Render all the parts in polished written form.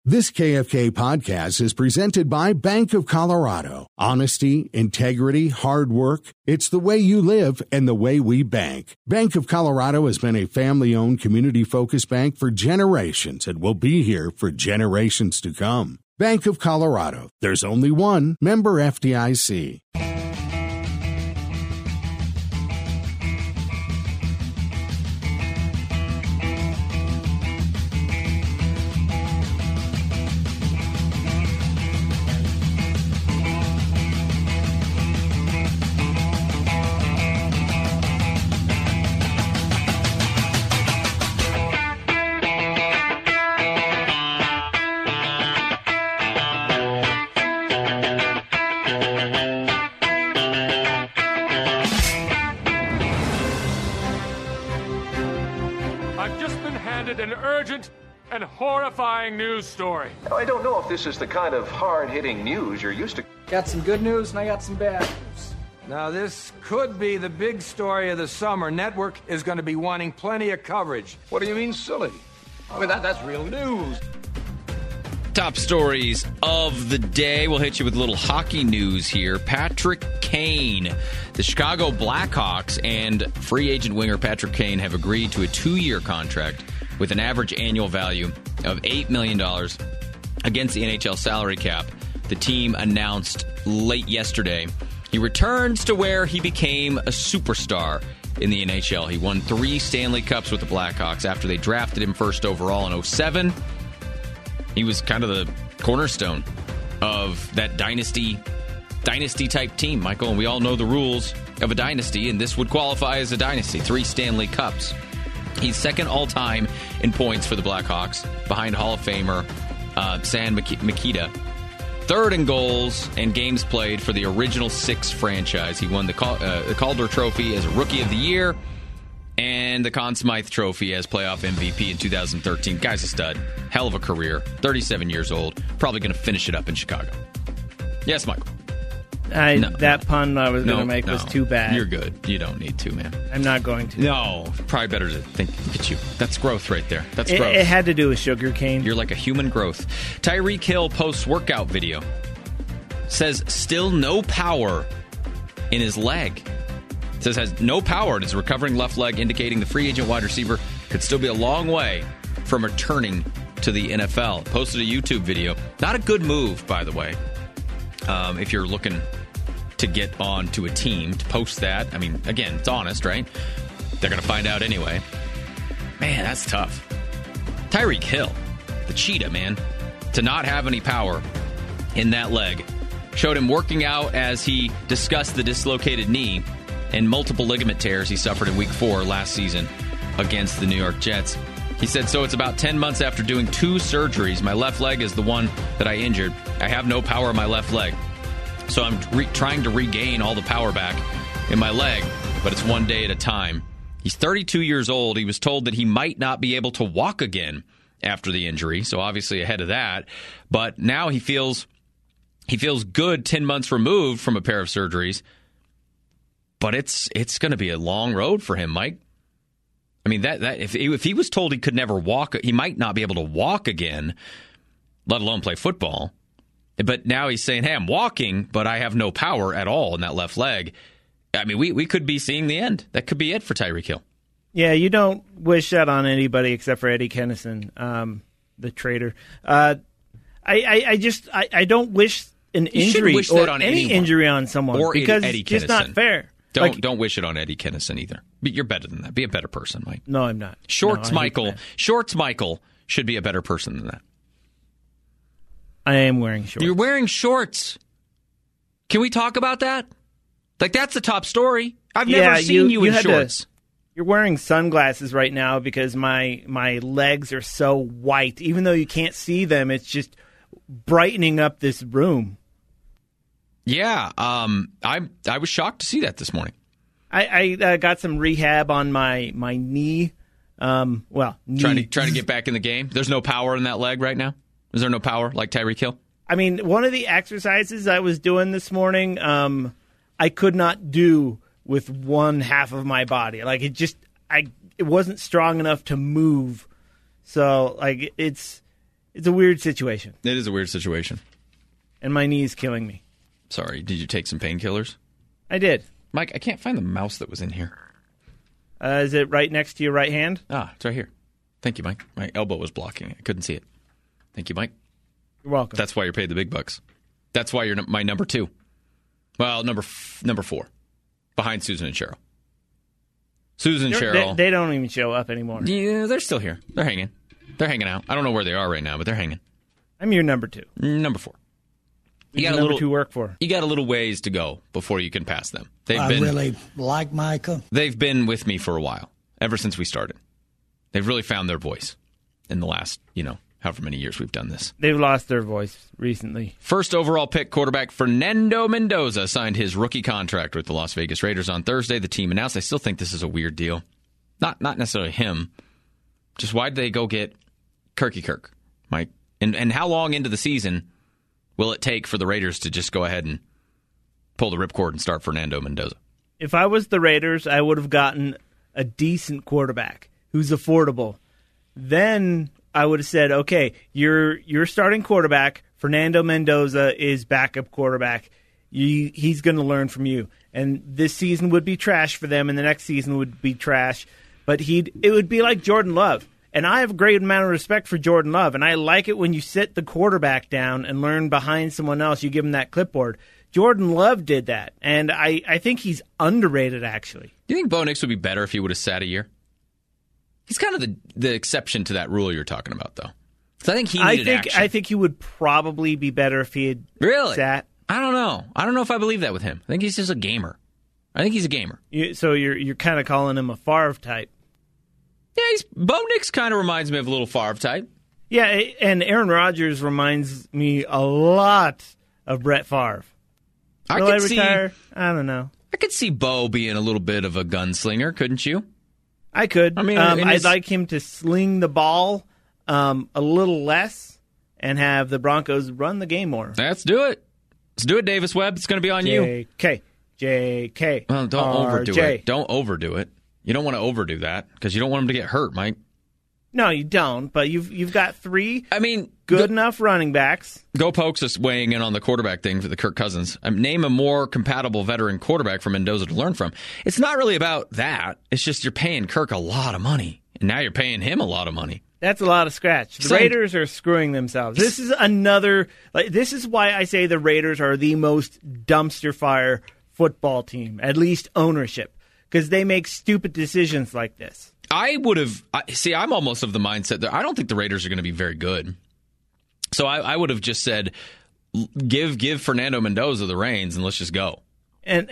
This KFK podcast is presented by Bank of Colorado. Honesty, integrity, hard work. It's the way you live and the way we bank. Bank of Colorado has been a family-owned, community-focused bank for generations and will be here for generations to come. Bank of Colorado. There's only one. Member FDIC. News story. I don't know if this is the kind of hard-hitting news you're used to. Got some good news and I got some bad news. Now, this could be the big story of the summer. Network is going to be wanting plenty of coverage. What do you mean, silly? I mean, that's real news. Top stories of the day. We'll hit you with a little hockey news here. Patrick Kane, the Chicago Blackhawks, and free agent winger Patrick Kane have agreed to a 2-year contract with an average annual value of $8 million against the NHL salary cap. The team announced late yesterday he returns to where he became a superstar in the NHL. He won 3 Stanley Cups with the Blackhawks after they drafted him first overall in 2007. He was kind of the cornerstone of that dynasty-type team, Michael, and we all know the rules of a dynasty, and this would qualify as a dynasty. 3 Stanley Cups. He's second all-time in points for the Blackhawks, behind Hall of Famer Stan Mikita. Third in goals and games played for the original 6 franchise. He won the Calder Trophy as Rookie of the Year and the Conn Smythe Trophy as playoff MVP in 2013. Guy's a stud. Hell of a career. 37 years old. Probably going to finish it up in Chicago. Yes, Michael. That pun I was going to make was too bad. You're good. You don't need to, man. I'm not going to. No, probably better to think. Look at you. That's growth right there. That's growth. It had to do with sugar cane. You're like a human growth. Tyreek Hill posts workout video. Says still no power in his leg. Says has no power in his recovering left leg, indicating the free agent wide receiver could still be a long way from returning to the NFL. Posted a YouTube video. Not a good move, by the way. If you're looking to get on to a team, to post that. I mean, again, it's honest, right? They're going to find out anyway. Man, that's tough. Tyreek Hill, the cheetah, man, to not have any power in that leg. Showed him working out as he discussed the dislocated knee and multiple ligament tears he suffered in Week 4 last season against the New York Jets. He said, so it's about 10 months after doing 2 surgeries. My left leg is the one that I injured. I have no power in my left leg. So I'm trying to regain all the power back in my leg, but it's one day at a time. He's 32 years old. He was told that he might not be able to walk again after the injury, so obviously ahead of that. But now he feels good 10 months removed from a pair of surgeries. But it's going to be a long road for him, Mike. I mean, that if he was told he could never walk, he might not be able to walk again, let alone play football. But now he's saying, hey, I'm walking, but I have no power at all in that left leg. I mean, we could be seeing the end. That could be it for Tyreek Hill. Yeah, you don't wish that on anybody except for Eddie Kennison, the traitor. I don't wish an injury wish or that on any anyone. Injury on someone or because Eddie it's just Kennison. not fair. Don't wish it on Eddie Kennison either. But you're better than that. Be a better person, Mike. No, I'm not. Shorts Michael should be a better person than that. I am wearing shorts. You're wearing shorts. Can we talk about that? Like, that's the top story. I've never seen you in shorts. You're wearing sunglasses right now because my legs are so white. Even though you can't see them, it's just brightening up this room. Yeah, I was shocked to see that this morning. I got some rehab on my knee. Trying to get back in the game. There's no power in that leg right now. Is there no power like Tyreek Hill? I mean, one of the exercises I was doing this morning, I could not do with one half of my body. Like it wasn't strong enough to move. So like it's It's a weird situation. It is a weird situation. And my knee is killing me. Sorry, did you take some painkillers? I did. Mike, I can't find the mouse that was in here. Is it right next to your right hand? Ah, it's right here. Thank you, Mike. My elbow was blocking it. I couldn't see it. Thank you, Mike. You're welcome. That's why you're paid the big bucks. That's why you're my number 2. Well, number 4. Behind Susan and Cheryl. Susan and Cheryl. They don't even show up anymore. Yeah, they're still here. They're hanging. They're hanging out. I don't know where they are right now, but they're hanging. I'm your number 2. Number 4. You got a little 2 work for. You got a little ways to go before you can pass them. I really like Micah. They've been with me for a while, ever since we started. They've really found their voice in the last, however many years we've done this. They've lost their voice recently. First overall pick quarterback Fernando Mendoza signed his rookie contract with the Las Vegas Raiders on Thursday. The team announced. I still think this is a weird deal. Not necessarily him. Just why did they go get Kirky Kirk, Mike? And how long into the season will it take for the Raiders to just go ahead and pull the ripcord and start Fernando Mendoza? If I was the Raiders, I would have gotten a decent quarterback who's affordable. Then I would have said, okay, you're starting quarterback. Fernando Mendoza is backup quarterback. He's going to learn from you. And this season would be trash for them, and the next season would be trash. But it would be like Jordan Love. And I have a great amount of respect for Jordan Love, and I like it when you sit the quarterback down and learn behind someone else. You give him that clipboard. Jordan Love did that, and I think he's underrated, actually. Do you think Bo Nix would be better if he would have sat a year? He's kind of the exception to that rule you're talking about, though. Because I think he needed action. I think he would probably be better if he had sat. I don't know. I don't know if I believe that with him. I think he's just a gamer. I think he's a gamer. So you're kind of calling him a Favre type. Yeah, Bo Nix kind of reminds me of a little Favre type. Yeah, and Aaron Rodgers reminds me a lot of Brett Favre. Will I retire? I don't know. I could see Bo being a little bit of a gunslinger, couldn't you? I could. I mean, I'd like him to sling the ball a little less and have the Broncos run the game more. Let's do it. Let's do it, Davis Webb. It's going to be on you. JK. Well, don't overdo it. Don't overdo it. You don't want to overdo that because you don't want him to get hurt, Mike. No, you don't. But you've got 3. Good enough running backs. Go Pokes is weighing in on the quarterback thing for the Kirk Cousins. Name a more compatible veteran quarterback for Mendoza to learn from. It's not really about that. It's just you're paying Kirk a lot of money, and now you're paying him a lot of money. That's a lot of scratch. The Raiders are screwing themselves. This is another. This is why I say the Raiders are the most dumpster fire football team, at least ownership, because they make stupid decisions like this. I would have. See, I'm almost of the mindset that I don't think the Raiders are going to be very good. So I would have just said, give Fernando Mendoza the reins and let's just go. And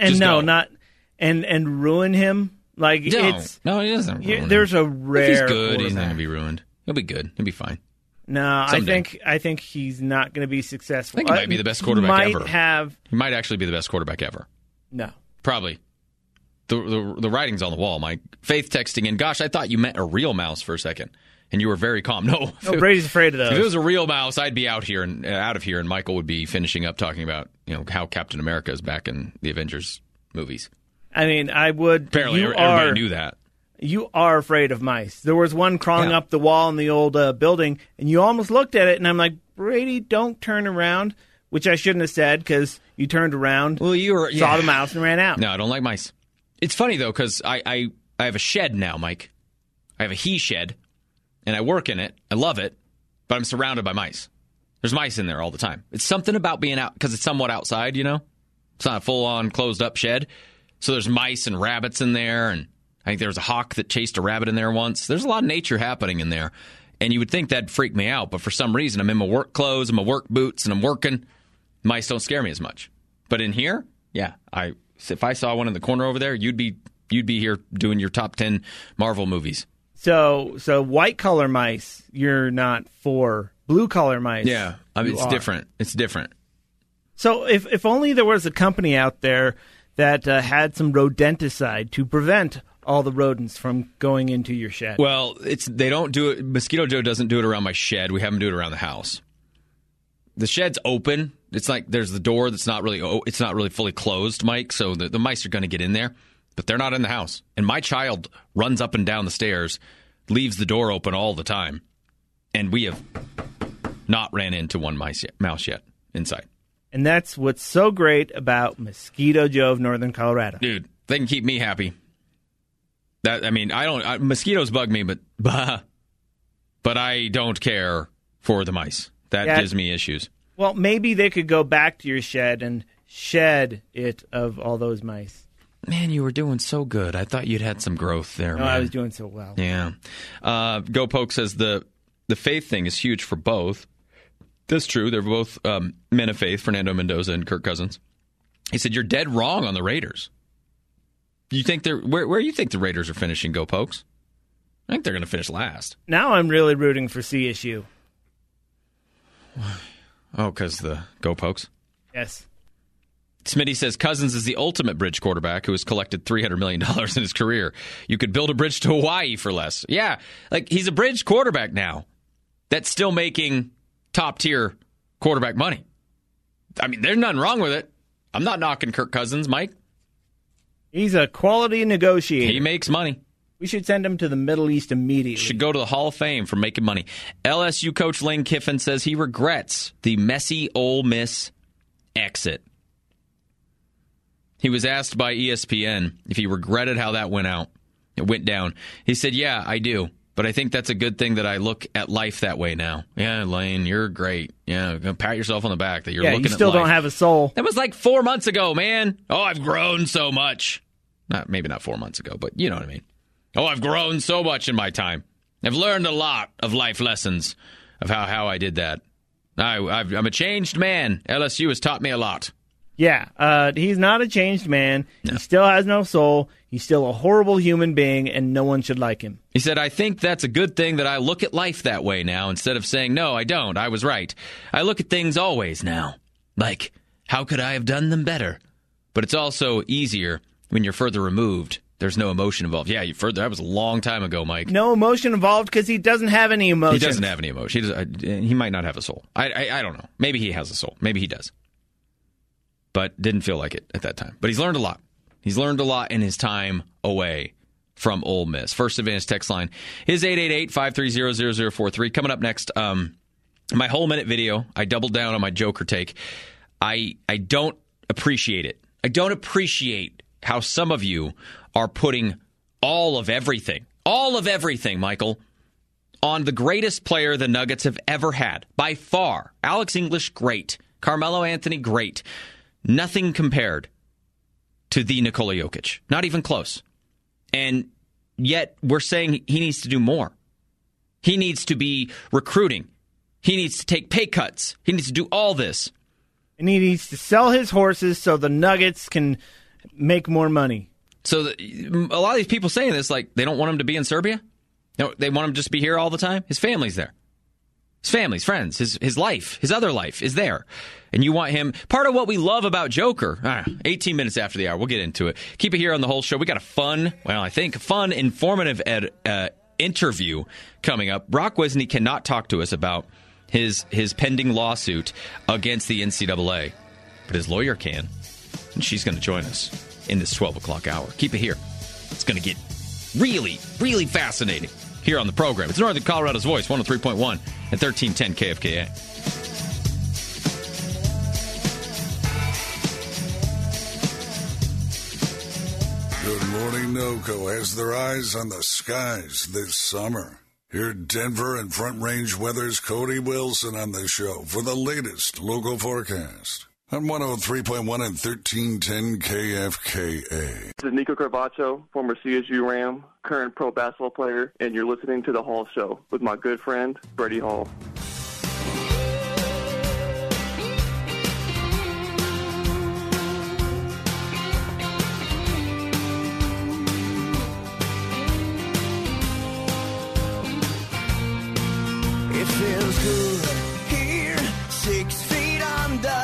ruin him. No, he doesn't. There's a rare. If he's good, he's not going to be ruined. He'll be good. He'll be fine. No, someday. I think he's not going to be successful. I think he might be the best quarterback ever. He might actually be the best quarterback ever. No, probably. The writing's on the wall, Mike. Faith texting in, gosh, I thought you meant a real mouse for a second. And you were very calm. No, Brady's afraid of those. If it was a real mouse, I'd be out of here, and Michael would be finishing up talking about how Captain America is back in the Avengers movies. I mean, I would. Apparently, everybody knew that. You are afraid of mice. There was one crawling up the wall in the old building, and you almost looked at it, and I'm like, Brady, don't turn around, which I shouldn't have said because you turned around, saw the mouse, and ran out. No, I don't like mice. It's funny, though, because I have a shed now, Mike. I have a he shed, and I work in it. I love it, but I'm surrounded by mice. There's mice in there all the time. It's something about being out, because it's somewhat outside, It's not a full-on, closed-up shed. So there's mice and rabbits in there, and I think there was a hawk that chased a rabbit in there once. There's a lot of nature happening in there, and you would think that'd freak me out, but for some reason, I'm in my work clothes and my work boots, and I'm working. Mice don't scare me as much. But in here, if I saw one in the corner over there, you'd be here doing your top 10 Marvel movies. So white collar mice, you're not for. Blue collar mice, yeah. I mean, it's different. It's different. So if only there was a company out there that had some rodenticide to prevent all the rodents from going into your shed. Well, they don't do it. Mosquito Joe doesn't do it around my shed. We have him do it around the house. The shed's open. It's like there's the door that's not really fully closed, Mike. So the mice are going to get in there, but they're not in the house. And my child runs up and down the stairs, leaves the door open all the time, and we have not ran into one mouse yet inside. And that's what's so great about Mosquito Joe of Northern Colorado. Dude, they can keep me happy. Mosquitoes bug me, but I don't care for the mice. That gives me issues. Well, maybe they could go back to your shed and shed it of all those mice. Man, you were doing so good. I thought you'd had some growth there, man. I was doing so well. Yeah. Go Poke says the faith thing is huge for both. That's true. They're both men of faith, Fernando Mendoza and Kirk Cousins. He said, you're dead wrong on the Raiders. You think where do you think the Raiders are finishing, Go Pokes? I think they're going to finish last. Now I'm really rooting for CSU. Oh, because the Go Pokes? Yes. Smitty says Cousins is the ultimate bridge quarterback who has collected $300 million in his career. You could build a bridge to Hawaii for less. Yeah, like he's a bridge quarterback now that's still making top-tier quarterback money. I mean, there's nothing wrong with it. I'm not knocking Kirk Cousins, Mike. He's a quality negotiator. He makes money. We should send him to the Middle East immediately. Should go to the Hall of Fame for making money. LSU coach Lane Kiffin says he regrets the messy Ole Miss exit. He was asked by ESPN if he regretted how that went down. He said, yeah, I do. But I think that's a good thing that I look at life that way now. Yeah, Lane, you're great. Yeah, pat yourself on the back that you're looking at life. You still don't have a soul. That was like 4 months ago, man. Oh, I've grown so much. Maybe not 4 months ago, but you know what I mean. Oh, I've grown so much in my time. I've learned a lot of life lessons of how I did that. I'm a changed man. LSU has taught me a lot. Yeah, he's not a changed man. No. He still has no soul. He's still a horrible human being, and no one should like him. He said, I think that's a good thing that I look at life that way now instead of saying, no, I don't. I was right. I look at things always now. Like, how could I have done them better? But it's also easier when you're further removed. There's no emotion involved. Yeah, that was a long time ago, Mike. No emotion involved because he doesn't have any emotion. He doesn't have any emotion. He might not have a soul. I don't know. Maybe he has a soul. Maybe he does. But didn't feel like it at that time. But he's learned a lot. He's learned a lot in his time away from Ole Miss. First Advantage text line is 888-530-0043. Coming up next, my whole minute video, I doubled down on my Joker take. I don't appreciate it. I don't appreciate how some of you are putting all of everything, Michael, on the greatest player the Nuggets have ever had. By far. Alex English, great. Carmelo Anthony, great. Nothing compared to the Nikola Jokic. Not even close. And yet we're saying he needs to do more. He needs to be recruiting. He needs to take pay cuts. He needs to do all this. And he needs to sell his horses so the Nuggets can make more money. So a lot of these people saying this, like, they don't want him to be in Serbia? No, they want him just to be here all the time? His family's there. His family's friends, his life, his other life is there. And you want him. Part of what we love about Joker, 18 minutes after the hour, we'll get into it. Keep it here on the whole show. We got a fun, informative interview coming up. Brock Wisney cannot talk to us about his pending lawsuit against the NCAA, but his lawyer can. And she's going to join us in this 12 o'clock hour. Keep it here. It's going to get really, really fascinating here on the program. It's Northern Colorado's Voice, 103.1 and 1310 KFKA. Good Morning NOCO has their eyes on the skies this summer. Here in Denver and Front Range Weather's Cody Wilson on the show for the latest local forecast. On 103.1 and 1310 KFKA. This is Nico Carvacho, former CSU Ram, current pro basketball player, and you're listening to The Hall Show with my good friend, Freddie Hall. It feels good here, 6 feet under.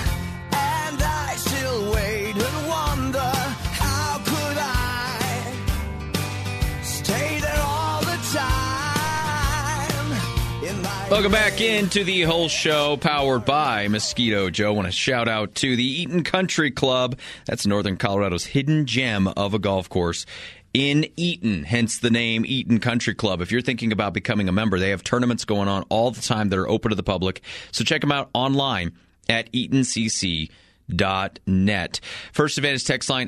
Welcome back into the whole show, powered by Mosquito Joe. I want to shout out to the Eaton Country Club. That's Northern Colorado's hidden gem of a golf course. in Eaton, hence the name Eaton Country Club. If you're thinking about becoming a member, they have tournaments going on all the time that are open to the public. So check them out online at eatoncc.net. First Advantage text line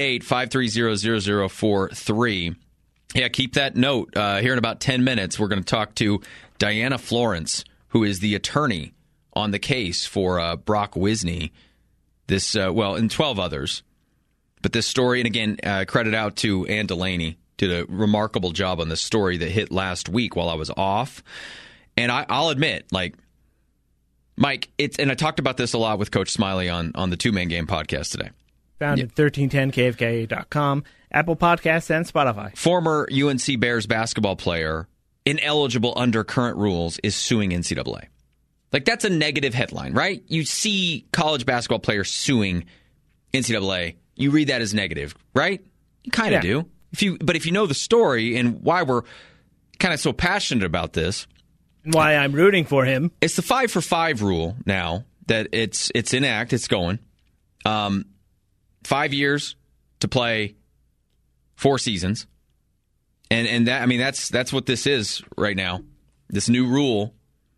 888-530-0043. Yeah, keep that note. Here in about 10 minutes, we're going to talk to Diana Florence, who is the attorney on the case for Brock Wisney. This, and 12 others. But this story, and again, credit out to Ann Delaney, did a remarkable job on this story that hit last week while I was off. And I'll admit, like, Mike, and I talked about this a lot with Coach Smiley on the Two Man Game podcast today. Found at 1310kfka.com, Apple Podcasts, and Spotify. Former UNC Bears basketball player, ineligible under current rules, is suing NCAA. Like, that's a negative headline, right? You see college basketball players suing NCAA. You read that as negative, right? You kind of do. But if you know the story and why we're kind of so passionate about this, and why I'm rooting for him, it's the 5-for-5 rule now that it's in act. It's going 5 years to play 4 seasons, and that, I mean, that's what this is right now. This new rule.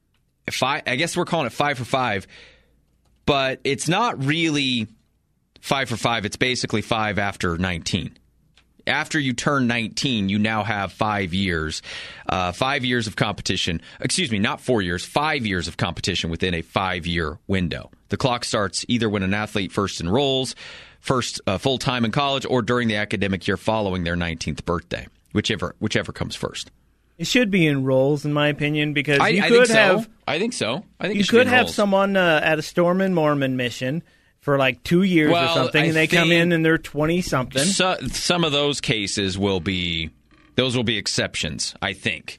I guess we're calling it 5-for-5, but it's not really 5-for-5. It's basically 5 after 19. After you turn 19, you now have 5 years. 5 years of competition. Excuse me, not 4 years. 5 years of competition within a 5-year window. The clock starts either when an athlete first enrolls, first full-time in college, or during the academic year following their 19th birthday, whichever comes first. It should be in roles, in my opinion, because I think so. I think you could have someone at a Stormin' Mormon mission for like 2 years or something, and they come in and they're 20-something. Some of those cases will be exceptions, I think.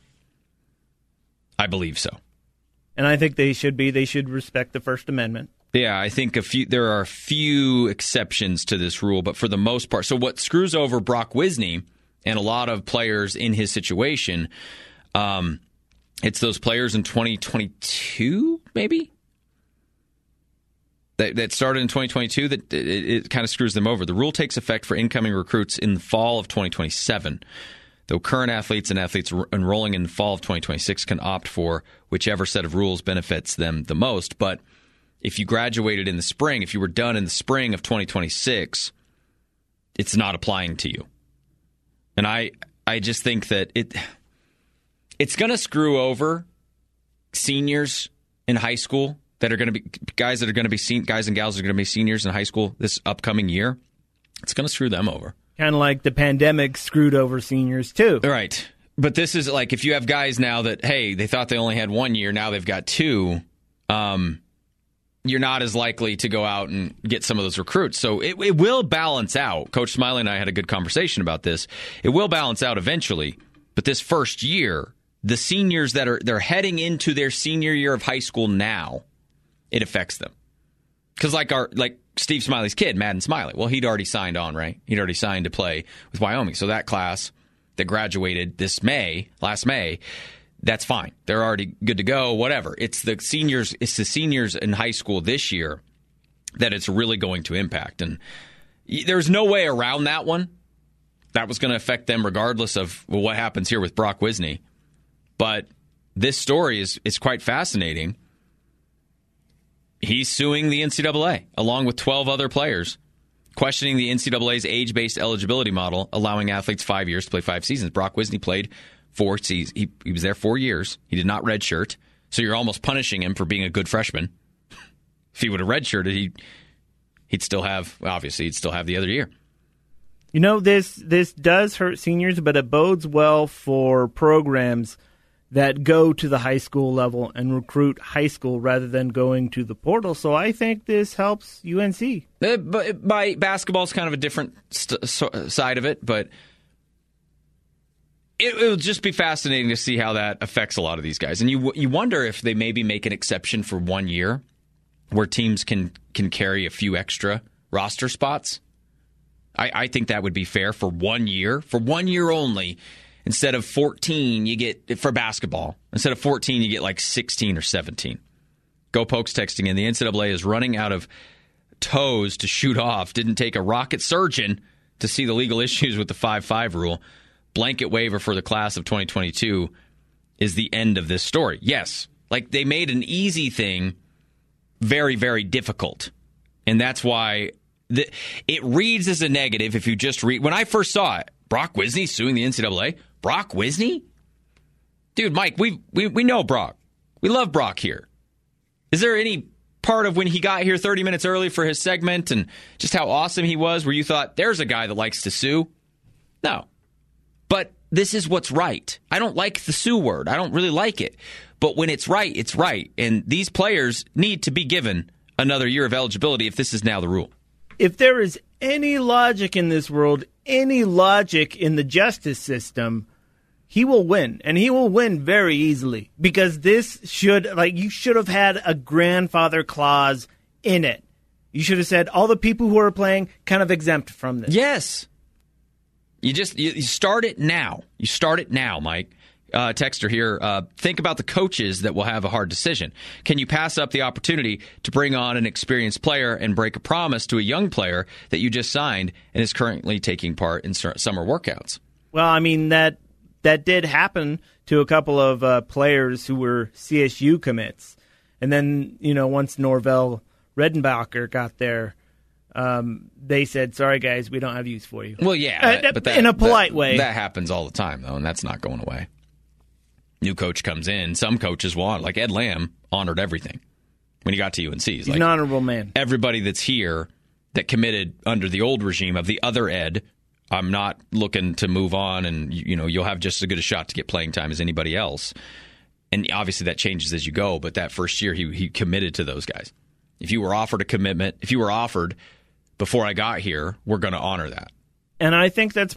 I believe so. And I think they should respect the First Amendment. Yeah, I think there are a few exceptions to this rule, but for the most part, so what screws over Brock Wisney and a lot of players in his situation, it's those players in 2022, maybe? That started in 2022, that it kind of screws them over. The rule takes effect for incoming recruits in the fall of 2027, though current athletes and athletes enrolling in the fall of 2026 can opt for whichever set of rules benefits them the most. But if you graduated in the spring, if you were done in the spring of 2026, it's not applying to you. And I just think that it's going to screw over seniors in high school that are going to be guys and gals that are going to be seniors in high school this upcoming year. It's going to screw them over. Kind of like the pandemic screwed over seniors too. Right. But this is like if you have guys now that, hey, they thought they only had 1 year, now they've got 2, you're not as likely to go out and get some of those recruits. So it will balance out. Coach Smiley and I had a good conversation about this. It will balance out eventually. But this first year, the seniors they're heading into their senior year of high school now, it affects them. Because like Steve Smiley's kid, Madden Smiley, well, he'd already signed on, right? He'd already signed to play with Wyoming. So that class that graduated last May, that's fine. They're already good to go, whatever. It's the seniors in high school this year that it's really going to impact. And there's no way around that one. That was going to affect them regardless of what happens here with Brock Wisney. But this story is quite fascinating. He's suing the NCAA along with 12 other players, questioning the NCAA's age-based eligibility model, allowing athletes 5 years to play 5 seasons. Brock Wisney played 4 seasons. He was there 4 years. He did not redshirt, so you're almost punishing him for being a good freshman. If he would have redshirted, he'd still have the other year. You know, this does hurt seniors, but it bodes well for programs that go to the high school level and recruit high school rather than going to the portal. So I think this helps UNC. But basketball is kind of a different side of it, but it will just be fascinating to see how that affects a lot of these guys. And you wonder if they maybe make an exception for 1 year where teams can carry a few extra roster spots. I think that would be fair for 1 year. For 1 year only, instead of 14, you get, for basketball, instead of 14, you get like 16 or 17. Go Pokes texting in. The NCAA is running out of toes to shoot off. Didn't take a rocket surgeon to see the legal issues with the 5-5 rule. Blanket waiver for the class of 2022 is the end of this story. Yes, like they made an easy thing very, very difficult. And that's why it reads as a negative if you just read. When I first saw it, Brock Wisney suing the NCAA. Brock Wisney? Dude, Mike, we know Brock. We love Brock here. Is there any part of when he got here 30 minutes early for his segment and just how awesome he was where you thought, there's a guy that likes to sue? No. But this is what's right. I don't like the sue word. I don't really like it. But when it's right, it's right. And these players need to be given another year of eligibility if this is now the rule. If there is any logic in this world, any logic in the justice system, he will win. And he will win very easily. Because this should, you should have had a grandfather clause in it. You should have said all the people who are playing kind of exempt from this. Yes. You start it now. You start it now, Mike. Texter here. Think about the coaches that will have a hard decision. Can you pass up the opportunity to bring on an experienced player and break a promise to a young player that you just signed and is currently taking part in summer workouts? Well, I mean, that did happen to a couple of players who were CSU commits. And then, once Norvell Redenbacher got there, they said, sorry, guys, we don't have use for you. Well, yeah. But in a polite way. That happens all the time, though, and that's not going away. New coach comes in. Some coaches like Ed Lamb, honored everything when he got to UNC. He's an honorable man. Everybody that's here that committed under the old regime of the other Ed, I'm not looking to move on, and you'll have just as good a shot to get playing time as anybody else. And obviously that changes as you go, but that first year he committed to those guys. If you were offered a commitment, if you were offered before I got here, we're going to honor that. And I think that's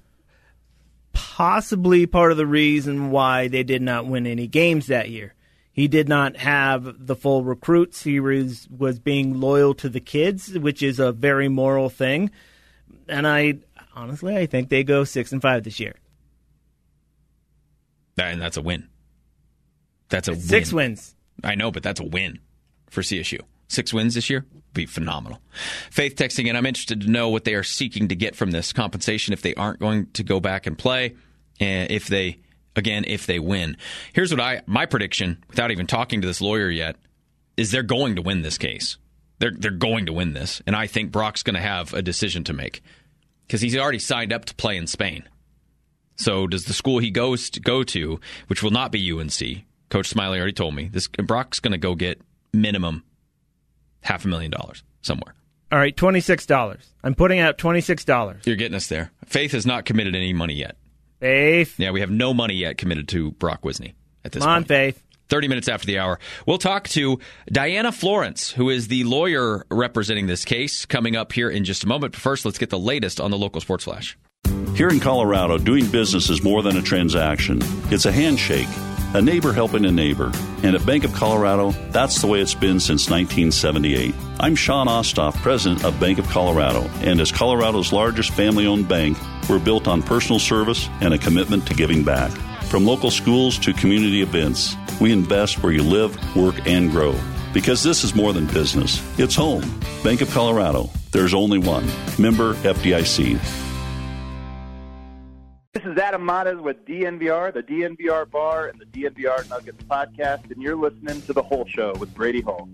possibly part of the reason why they did not win any games that year. He did not have the full recruits. He was being loyal to the kids, which is a very moral thing. And I think they go 6-5 this year. And that's a win. That's a win. 6 wins. I know, but that's a win for CSU. 6 wins this year? Be phenomenal. Faith texting in, I'm interested to know what they are seeking to get from this compensation if they aren't going to go back and play, and if they win. Here's what my prediction, without even talking to this lawyer yet, is they're going to win this case. They're going to win this, and I think Brock's going to have a decision to make because he's already signed up to play in Spain. So does the school he goes to go to, which will not be UNC, Coach Smiley already told me, Brock's going to go get minimum $500,000 somewhere. All right, $26. I'm putting out $26. You're getting us there. Faith has not committed any money yet. Faith? Yeah, we have no money yet committed to Brock Wisney at this point. Come on, Faith. 30 minutes after the hour, we'll talk to Diana Florence, who is the lawyer representing this case, coming up here in just a moment. But first, let's get the latest on the local sports flash. Here in Colorado, doing business is more than a transaction. It's a handshake, a neighbor helping a neighbor. And at Bank of Colorado, that's the way it's been since 1978. I'm Sean Ostoff, president of Bank of Colorado. And as Colorado's largest family-owned bank, we're built on personal service and a commitment to giving back. From local schools to community events, we invest where you live, work, and grow. Because this is more than business. It's home. Bank of Colorado. There's only one. Member FDIC. This is Adam Matas with DNVR, the DNVR Bar, and the DNVR Nuggets podcast, and you're listening to The Whole Show with Brady Hall.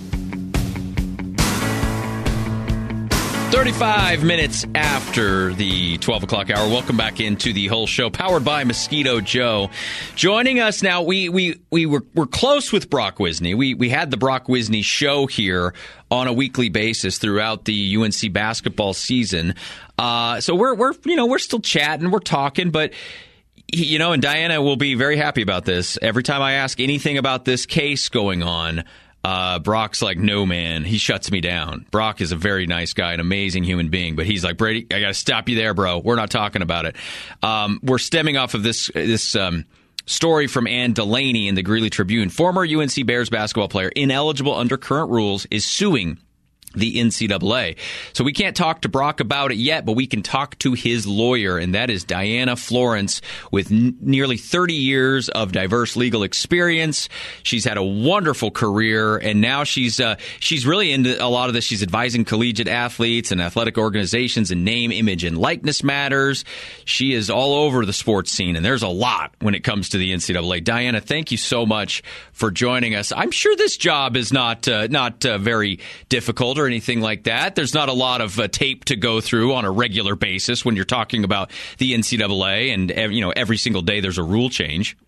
35 minutes after the 12 o'clock hour. Welcome back into The Whole Show, powered by Mosquito Joe. Joining us now, we're close with Brock Wisney. We had the Brock Wisney show here on a weekly basis throughout the UNC basketball season. So we're still chatting, we're talking, but and Diana will be very happy about this. Every time I ask anything about this case going on, Brock's like, no, man, he shuts me down. Brock is a very nice guy, an amazing human being, but he's like, Brady, I got to stop you there, bro. We're not talking about it. We're stemming off of this story from Ann Delaney in the Greeley Tribune. Former UNC Bears basketball player, ineligible under current rules, is suing the NCAA. So we can't talk to Brock about it yet, but we can talk to his lawyer, and that is Diana Florence, with nearly 30 years of diverse legal experience. She's had a wonderful career, and now she's really into a lot of this. She's advising collegiate athletes and athletic organizations in name, image, and likeness matters. She is all over the sports scene, and there's a lot when it comes to the NCAA. Diana, thank you so much for joining us. I'm sure this job is not very difficult or anything like that. There's not a lot of tape to go through on a regular basis when you're talking about the NCAA, and every single day there's a rule change.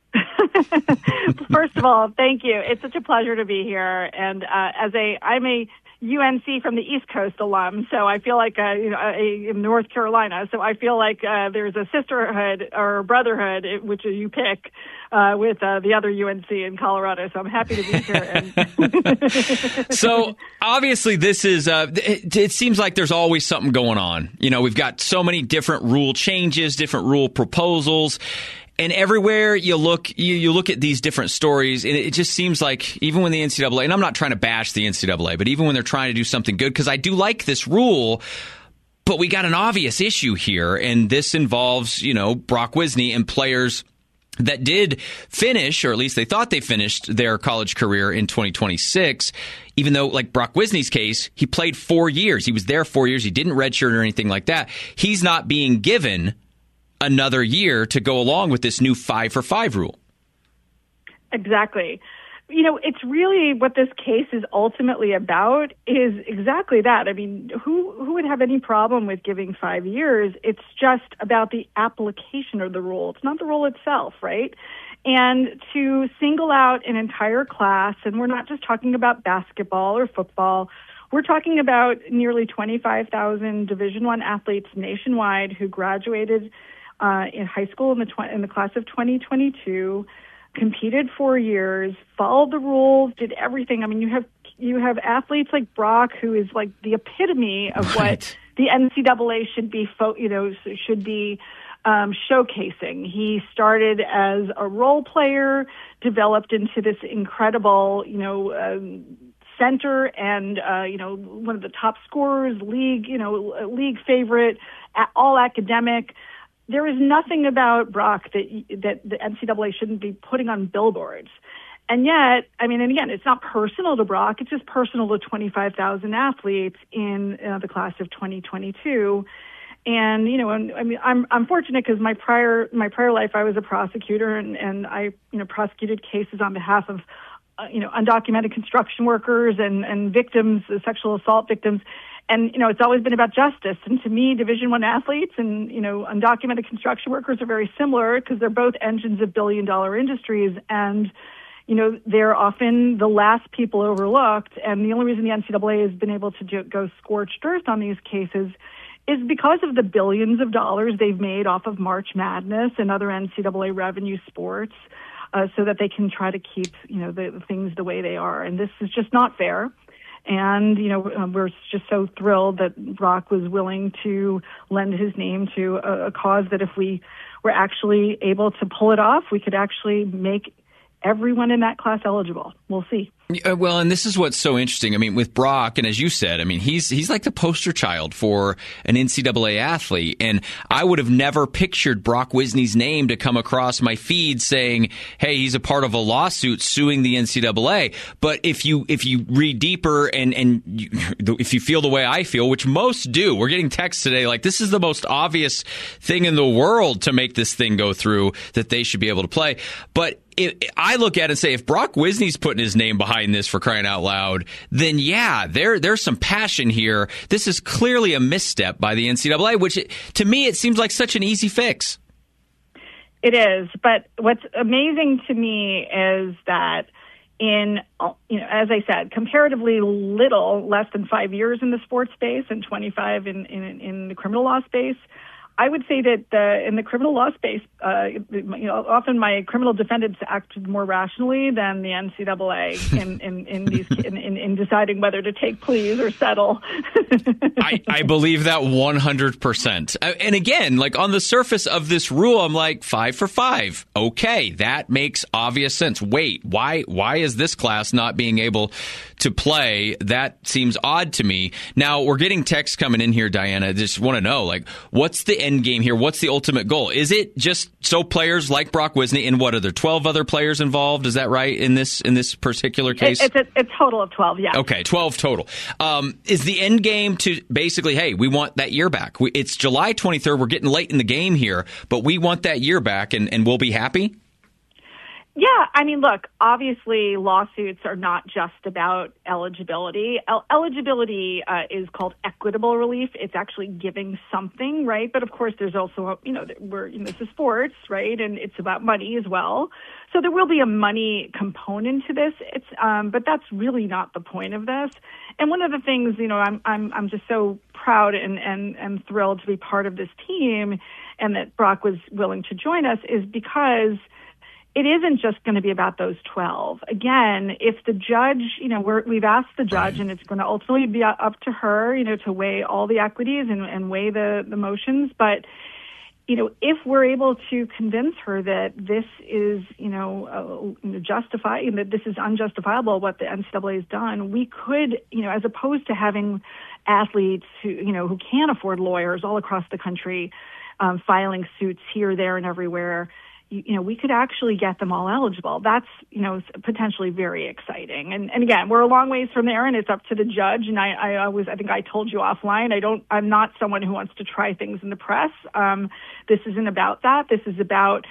First of all, thank you. It's such a pleasure to be here, and I'm a UNC from the East Coast alum, so I feel like in North Carolina. So I feel like there's a sisterhood or brotherhood, which you pick, with the other UNC in Colorado. So I'm happy to be here. So obviously, this is. It seems like there's always something going on. We've got so many different rule changes, different rule proposals. And everywhere you look at these different stories, and it just seems like even when the NCAA, and I'm not trying to bash the NCAA, but even when they're trying to do something good, because I do like this rule, but we got an obvious issue here, and this involves, Brock Wisney and players that did finish, or at least they thought they finished their college career in 2026, even though, like Brock Wisney's case, he played 4 years. He was there 4 years. He didn't redshirt or anything like that. He's not being given another year to go along with this new 5-for-5 rule. Exactly. It's really what this case is ultimately about is exactly that. I mean, who would have any problem with giving 5 years? It's just about the application of the rule. It's not the rule itself, right? And to single out an entire class, and we're not just talking about basketball or football, we're talking about nearly 25,000 Division I athletes nationwide who graduated in high school in the class of 2022, competed 4 years, followed the rules, did everything. I mean, you have athletes like Brock, who is like the epitome of what the NCAA should be showcasing. He started as a role player, developed into this incredible, center, and one of the top scorers, league favorite, all academic. There is nothing about Brock that the NCAA shouldn't be putting on billboards. And yet, I mean, and again, it's not personal to Brock. It's just personal to 25,000 athletes in the class of 2022. And, I'm fortunate because my prior life, I was a prosecutor and I, prosecuted cases on behalf of, undocumented construction workers and victims, sexual assault victims. And, it's always been about justice. And to me, Division I athletes and, undocumented construction workers are very similar because they're both engines of billion-dollar industries. And, they're often the last people overlooked. And the only reason the NCAA has been able to go scorched earth on these cases is because of the billions of dollars they've made off of March Madness and other NCAA revenue sports, so that they can try to keep, the things the way they are. And this is just not fair. And, we're just so thrilled that Brock was willing to lend his name to a cause that if we were actually able to pull it off, we could actually make everyone in that class eligible. We'll see. Well, and this is what's so interesting. I mean, with Brock, and as you said, I mean, he's like the poster child for an NCAA athlete. And I would have never pictured Brock Wisney's name to come across my feed saying, hey, he's a part of a lawsuit suing the NCAA. But if you read deeper and if you feel the way I feel, which most do, we're getting texts today like this is the most obvious thing in the world to make this thing go through that they should be able to play. But I look at it and say, if Brock Wisney's putting his name behind this, for crying out loud, then yeah, there's some passion here. This is clearly a misstep by the NCAA, which to me it seems like such an easy fix. It is, but what's amazing to me is that in, as I said, comparatively little, less than 5 years in the sports space and 25 in the criminal law space, I would say that in the criminal law space, often my criminal defendants acted more rationally than the NCAA in deciding whether to take pleas or settle. I believe that 100%. And again, like on the surface of this rule, I'm like 5 for 5. Okay, that makes obvious sense. Wait, why is this class not being able to play? That seems odd to me. Now, we're getting texts coming in here, Diana. I just want to know, like, what's the end game here? What's the ultimate goal? Is it just so players like Brock Wisney, and what are there, 12 other players involved? Is that right in this particular case? It's a total of 12, yeah. Okay, 12 total. Is the end game to basically, hey, we want that year back? It's July 23rd. We're getting late in the game here, but we want that year back, and we'll be happy? Yeah, I mean, look, obviously lawsuits are not just about eligibility. Eligibility is called equitable relief. It's actually giving something, right? But of course, there's also, this is sports, right? And it's about money as well. So there will be a money component to this. But that's really not the point of this. And one of the things, I'm just so proud and thrilled to be part of this team, and that Brock was willing to join us, is because it isn't just going to be about those 12. Again, if the judge, we've asked the judge, and it's going to ultimately be up to her, to weigh all the equities and weigh the motions. But, if we're able to convince her that this is, justified, that this is unjustifiable, what the NCAA has done, we could, as opposed to having athletes who can't afford lawyers all across the country, filing suits here, there, and everywhere, we could actually get them all eligible. That's, potentially very exciting. And again, we're a long ways from there, and it's up to the judge. And I think I told you offline, I'm not someone who wants to try things in the press. This isn't about that. This is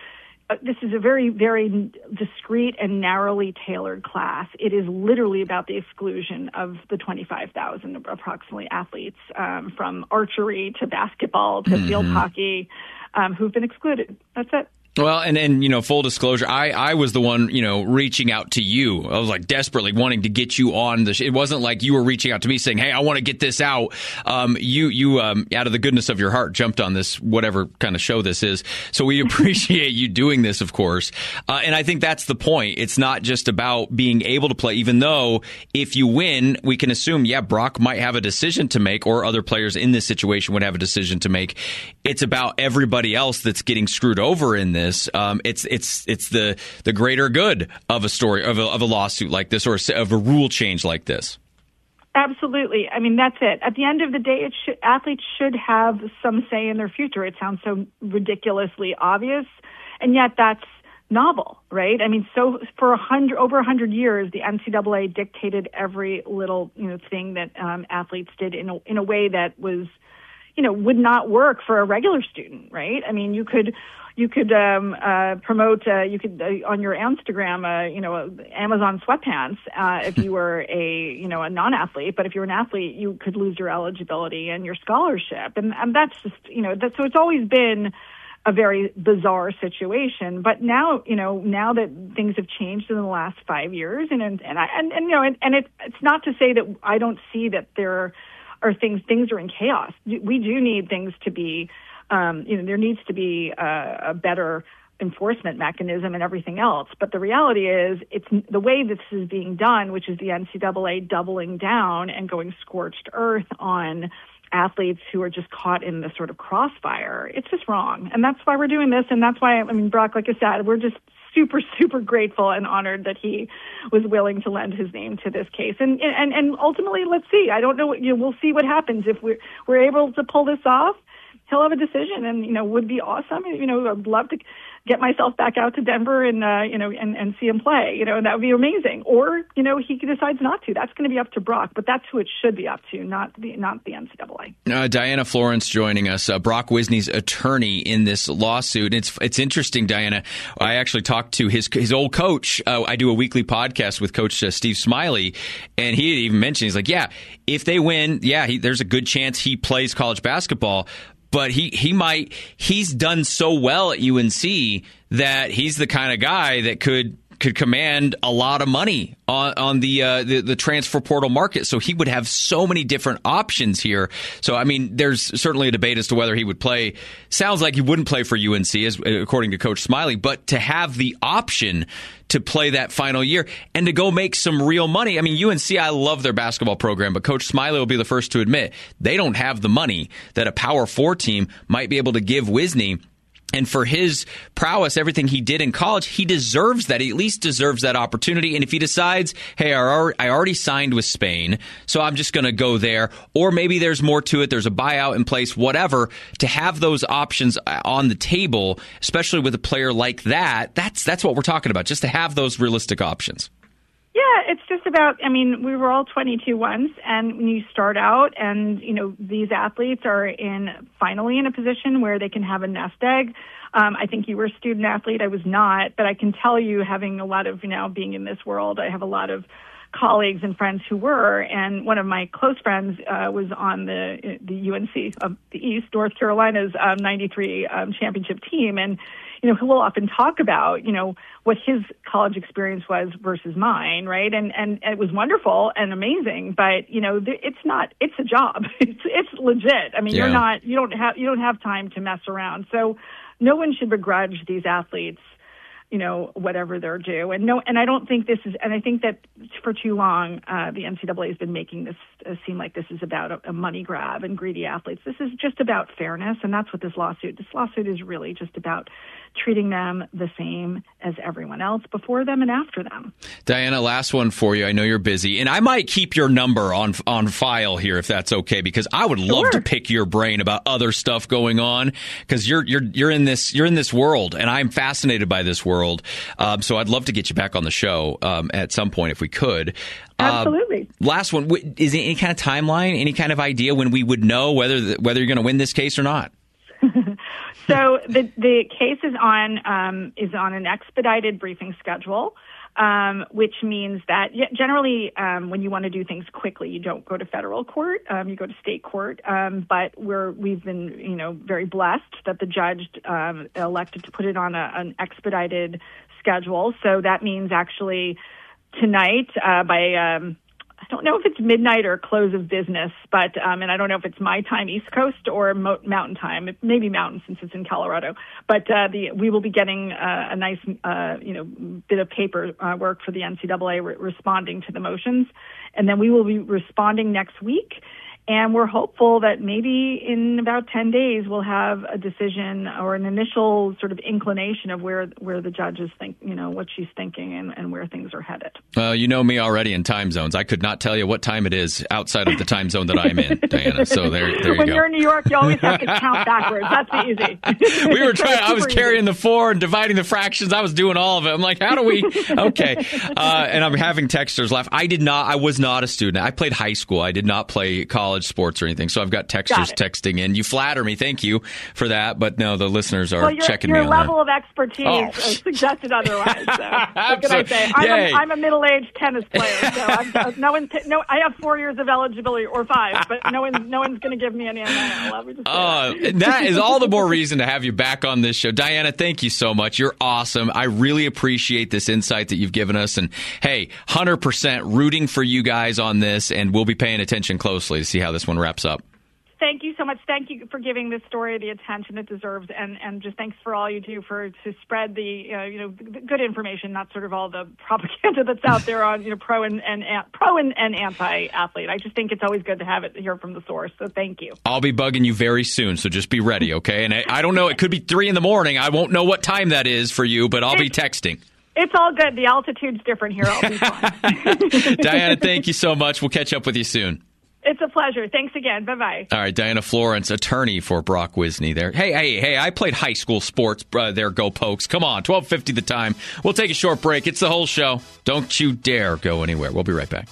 a very, very discreet and narrowly tailored class. It is literally about the exclusion of the 25,000 approximately athletes, from archery to basketball to field hockey, who've been excluded. That's it. Well, and full disclosure, I was the one, reaching out to you. I was like desperately wanting to get you on the show. It wasn't like you were reaching out to me saying, hey, I want to get this out. You out of the goodness of your heart, jumped on this, whatever kind of show this is. So we appreciate you doing this, of course. And I think that's the point. It's not just about being able to play, even though if you win, we can assume, Brock might have a decision to make, or other players in this situation would have a decision to make. It's about everybody else that's getting screwed over in this. It's the greater good of a story, of a lawsuit like this, or of a rule change like this. Absolutely. I mean, that's it. At the end of the day, athletes should have some say in their future. It sounds so ridiculously obvious, and yet that's novel, right? I mean, so for over 100 years, the NCAA dictated every little thing that athletes did in a way that was, would not work for a regular student, right? I mean, you could promote, on your Instagram, Amazon sweatpants, if you were a non-athlete, but if you're an athlete, you could lose your eligibility and your scholarship. And that's just, so it's always been a very bizarre situation. But now, now that things have changed in the last 5 years, it's not to say that I don't see that there are things are in chaos. We do need things to be, there needs to be a better enforcement mechanism and everything else. But the reality is, it's the way this is being done, which is the NCAA doubling down and going scorched earth on athletes who are just caught in the sort of crossfire. It's just wrong. And that's why we're doing this. And that's why, Brock, like I said, we're just super, super grateful and honored that he was willing to lend his name to this case. And ultimately, let's see. I don't know. We'll see what happens. If we're able to pull this off, he'll have a decision, and would be awesome. I'd love to get myself back out to Denver and and see him play. And that would be amazing. Or he decides not to. That's going to be up to Brock, but that's who it should be up to, not the NCAA. Diana Florence joining us, Brock Wisney's attorney in this lawsuit. It's interesting, Diana. I actually talked to his old coach. I do a weekly podcast with Coach Steve Smiley, and he had even mentioned, he's like, if they win, there's a good chance he plays college basketball. But he's done so well at UNC that he's the kind of guy that could could command a lot of money on the transfer portal market. So he would have so many different options here. So, I mean, there's certainly a debate as to whether he would play. Sounds like he wouldn't play for UNC, according to Coach Smiley. But to have the option to play that final year and to go make some real money. I mean, UNC, I love their basketball program, but Coach Smiley will be the first to admit they don't have the money that a Power 4 team might be able to give Wisney. And for his prowess, everything he did in college, he deserves that. He at least deserves that opportunity. And if he decides, hey, I already signed with Spain, so I'm just going to go there, or maybe there's more to it, there's a buyout in place, whatever, to have those options on the table, especially with a player like that, that's what we're talking about, just to have those realistic options. Yeah, it's just about, I mean, we were all 22 once, and when you start out and, these athletes are finally in a position where they can have a nest egg. I think you were a student athlete. I was not, but I can tell you, having a lot of, being in this world, I have a lot of colleagues and friends who were, and one of my close friends was on the UNC of the East, North Carolina's 93 championship team, and he'll often talk about, what his college experience was versus mine, right? And it was wonderful and amazing, but it's a job. It's legit. I mean, Yeah. you don't have time to mess around. So no one should begrudge these athletes, whatever they're due. And I don't think and I think that for too long, the NCAA has been making this seem like this is about a money grab and greedy athletes. This is just about fairness, and that's what this lawsuit is really just about, treating them the same as everyone else before them and after them. Diana, last one for you. I know you're busy, and I might keep your number on file here if that's okay, because I would love to pick your brain about other stuff going on, because you're in this world, and I'm fascinated by this world. So I'd love to get you back on the show at some point if we could. Absolutely. Last one. Is there any kind of timeline, any kind of idea when we would know whether you're going to win this case or not? So the case is on an expedited briefing schedule, which means that generally when you want to do things quickly, you don't go to federal court, you go to state court. But we've been very blessed that the judge elected to put it on an expedited schedule. So that means actually tonight by I don't know if it's midnight or close of business, but and I don't know if it's my time, East Coast, or Mountain time. It may be Mountain since it's in Colorado. But we will be getting a nice bit of paper work for the NCAA responding to the motions, and then we will be responding next week. And we're hopeful that maybe in about 10 days we'll have a decision or an initial sort of inclination of where the judges think, what she's thinking and where things are headed. Well, you know me already in time zones. I could not tell you what time it is outside of the time zone that I'm in, Diana. So there you go. When you're in New York, you always have to count backwards. That's easy. We were trying. I was carrying the 4 and dividing the fractions. I was doing all of it. I'm like, how do we? Okay. And I'm having texters laugh. I was not a student. I played high school. I did not play college sports or anything. So I've got texters texting in. You flatter me. Thank you for that. But no, the listeners are checking me on that. Your level of expertise suggested otherwise. So what can I say? I'm a middle-aged tennis player. So I have 4 years of eligibility, or 5, but no one's going to give me any of that. That is all the more reason to have you back on this show. Diana, thank you so much. You're awesome. I really appreciate this insight that you've given us. And hey, 100% rooting for you guys on this, and we'll be paying attention closely to see how this one wraps up. Thank you so much. Thank you for giving this story the attention it deserves, and just thanks for all you do to spread the the good information, not sort of all the propaganda that's out there on pro and anti-athlete. I just think it's always good to have it hear from the source. So thank you. I'll be bugging you very soon, so just be ready, okay? And I don't know, it could be 3 a.m. I won't know what time that is for you, but I'll be texting. It's all good. The altitude's different here. I'll be fine. Diana, thank you so much. We'll catch up with you soon. It's a pleasure. Thanks again. Bye-bye. All right, Diana Florence, attorney for Brock Wisney there. Hey, I played high school sports there, go Pokes. Come on, 12:50 the time. We'll take a short break. It's the whole show. Don't you dare go anywhere. We'll be right back.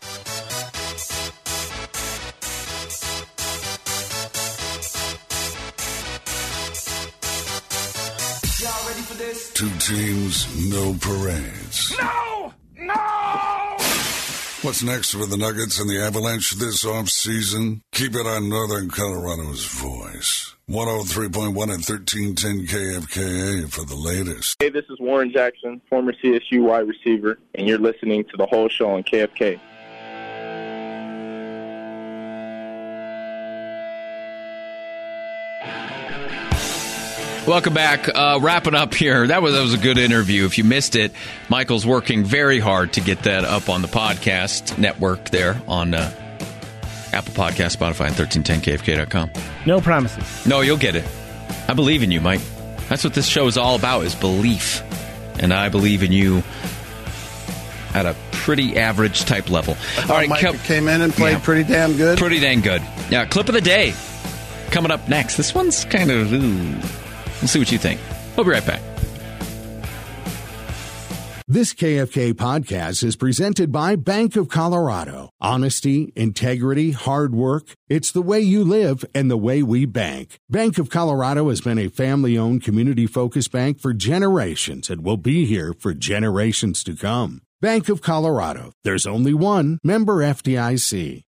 Y'all ready for this? 2 teams, no parades. No! What's next for the Nuggets and the Avalanche this offseason? Keep it on Northern Colorado's voice. 103.1 and 1310 KFKA for the latest. Hey, this is Warren Jackson, former CSU wide receiver, and you're listening to The Whole Show on KFK. Welcome back. Wrapping up here. That was a good interview. If you missed it, Michael's working very hard to get that up on the podcast network there on Apple Podcast, Spotify, and 1310kfk.com. No promises. No, you'll get it. I believe in you, Mike. That's what this show is all about, is belief. And I believe in you at a pretty average type level. All right, Mike came in and played pretty damn good. Pretty dang good. Yeah, clip of the day coming up next. This one's kind of... We'll see what you think. We'll be right back. This KFK podcast is presented by Bank of Colorado. Honesty, integrity, hard work. It's the way you live and the way we bank. Bank of Colorado has been a family-owned, community-focused bank for generations and will be here for generations to come. Bank of Colorado. There's only one. Member FDIC.